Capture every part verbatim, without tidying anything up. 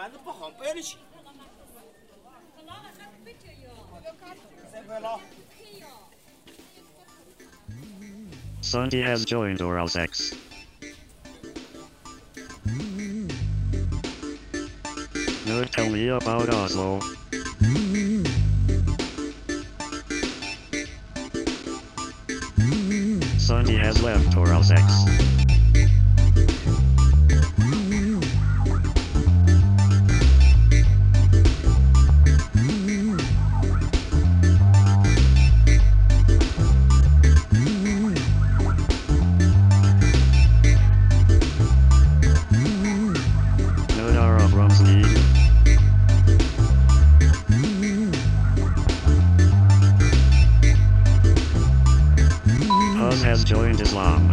板子不好背得起。 Sunday has joined Orals X. Nerd, tell me about Oslo. Sunday has left Orals X. Has joined Islam.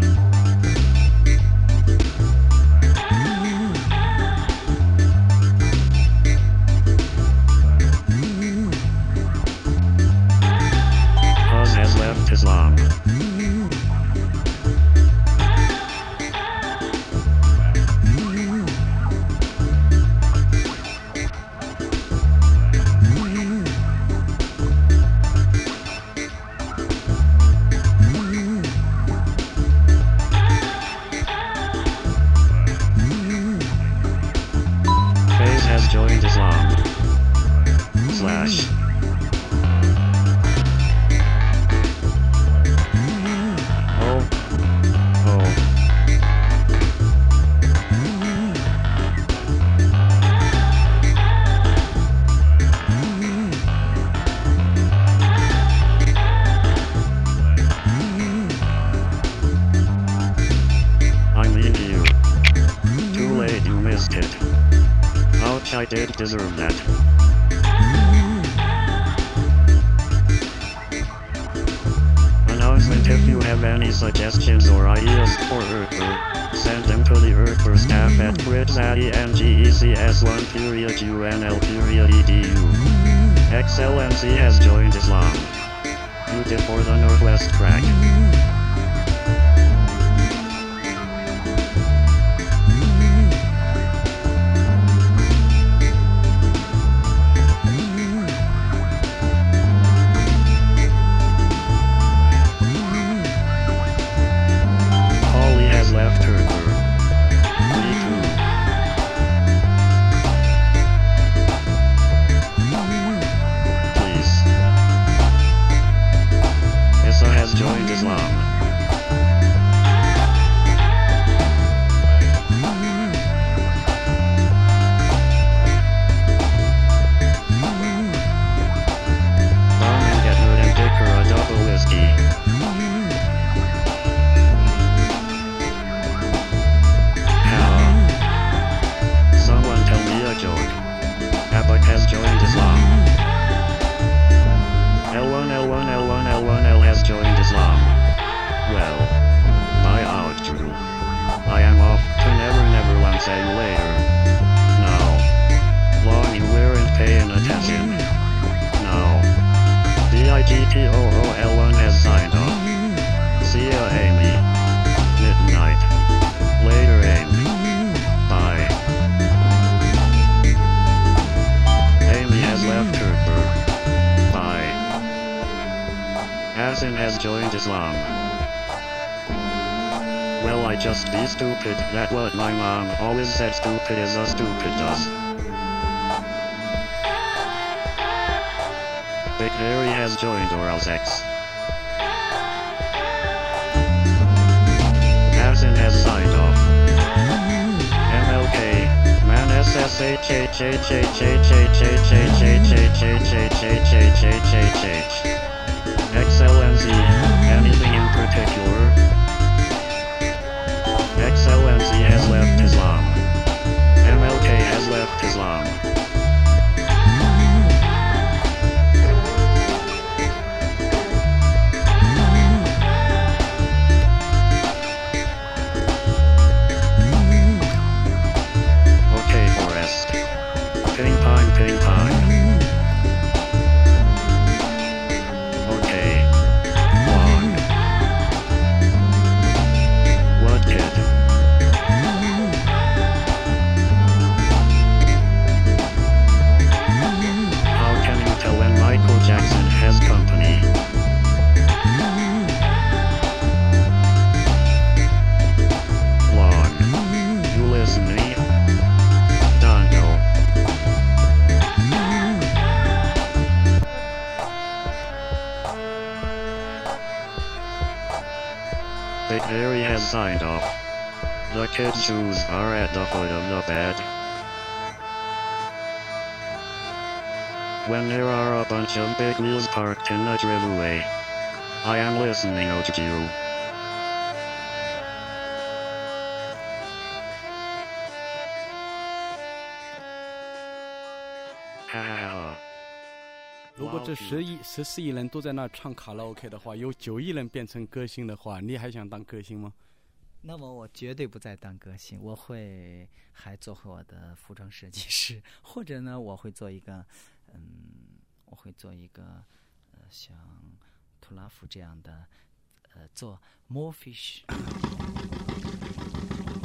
Huz has left Islam. Has joined Islam. Slash. Oh. Oh. I mean you. Too late, you missed it. Ouch, I did deserve that. Announcement: if you have any suggestions or ideas for Earthper, send them to the Earthper staff at gritzaddy one period unl period edu. Excellency has joined Islam. You did for the Northwest track. Left her. Me too. Please. Issa has joined Islam. Bomb and get Hood and Dicker a double whiskey. Abbott has joined Islam. L one L one L one L one L has joined Islam. Well, bye out, Drew. I am off to Never Neverland. See you later. No. Long you weren't paying attention. No. B I G T O O L one has signed off. See ya, Amy. Midnight. Later, Amy. Bye. Has left her. Bye. Asin has joined Islam. Well, I just be stupid. That what my mom always said, stupid is a stupid does. Big Harry has joined Orals X. Asin has signed off. M L K. Man S S H H H H H H H H H H H H H H H. Excellency, anything in particular? Excellency has left Islam. M L K has left Islam. Ping pong, ping pong. Okay. Long. What kid? signed off. The kids' shoes are at the foot of the bed. When there are a bunch of big wheels parked in the driveway, I am listening out to you. Ha ha ha. 如果这十亿、十四亿人都在那唱卡拉 OK 的话，有九亿人变成歌星的话，你还想当歌星吗？ 那么我绝对不再当歌星，我会还做回我的服装设计师，或者呢，我会做一个，嗯，我会做一个，呃，像图拉夫这样的，呃，做 Morefish。